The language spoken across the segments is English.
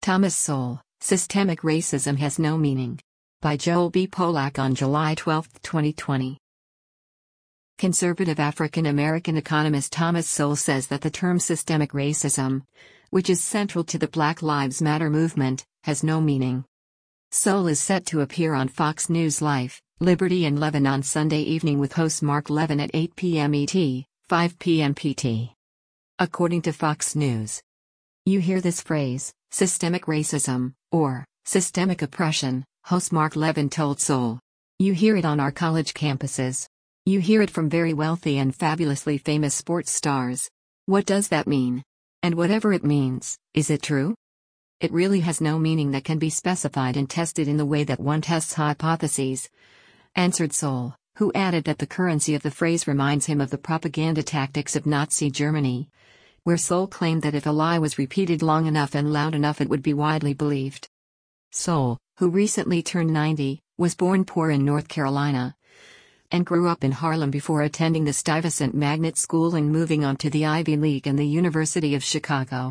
Thomas Sowell, Systemic Racism Has No Meaning. By Joel B. Polak on July 12, 2020. Conservative African-American economist Thomas Sowell says that the term systemic racism, which is central to the Black Lives Matter movement, has no meaning. Sowell is set to appear on Fox News Life, Liberty and Levin on Sunday evening with host Mark Levin at 8 p.m. ET, 5 p.m. PT. According to Fox News. You hear this phrase, systemic racism, or systemic oppression, host Mark Levin told Sowell. You hear it on our college campuses. You hear it from very wealthy and fabulously famous sports stars. What does that mean? And whatever it means, is it true? It really has no meaning that can be specified and tested in the way that one tests hypotheses, answered Sowell, who added that the currency of the phrase reminds him of the propaganda tactics of Nazi Germany, where Sowell claimed that if a lie was repeated long enough and loud enough it would be widely believed. Sowell, who recently turned 90, was born poor in North Carolina and grew up in Harlem before attending the Stuyvesant Magnet School and moving on to the Ivy League and the University of Chicago.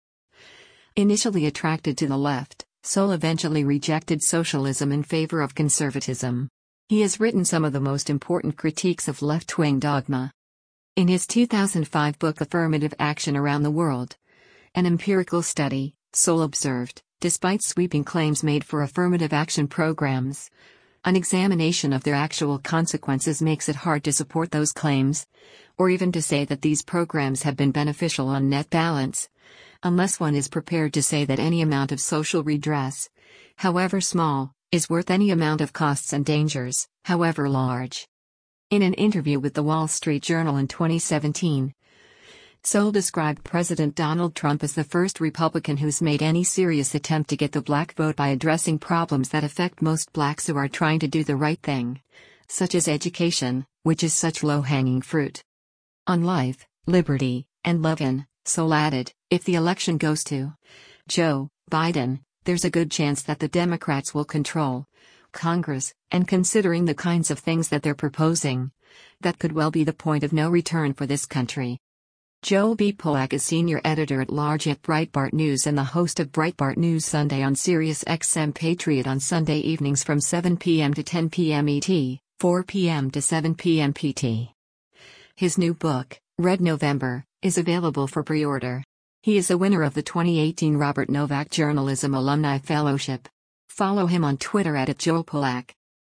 Initially attracted to the left, Sowell eventually rejected socialism in favor of conservatism. He has written some of the most important critiques of left-wing dogma. In his 2005 book Affirmative Action Around the World, an empirical study, Sowell observed, despite sweeping claims made for affirmative action programs, an examination of their actual consequences makes it hard to support those claims, or even to say that these programs have been beneficial on net balance, unless one is prepared to say that any amount of social redress, however small, is worth any amount of costs and dangers, however large. In an interview with the Wall Street Journal in 2017, Sowell described President Donald Trump as the first Republican who's made any serious attempt to get the black vote by addressing problems that affect most blacks who are trying to do the right thing, such as education, which is such low-hanging fruit. On Life, Liberty, and Levin, Sowell added, if the election goes to Joe Biden, there's a good chance that the Democrats will control Congress, and considering the kinds of things that they're proposing, that could well be the point of no return for this country. Joel B. Polak is senior editor-at-large at Breitbart News and the host of Breitbart News Sunday on Sirius XM Patriot on Sunday evenings from 7 p.m. to 10 p.m. ET, 4 p.m. to 7 p.m. PT. His new book, Red November, is available for pre-order. He is a winner of the 2018 Robert Novak Journalism Alumni Fellowship. Follow him on Twitter @JoelPolak.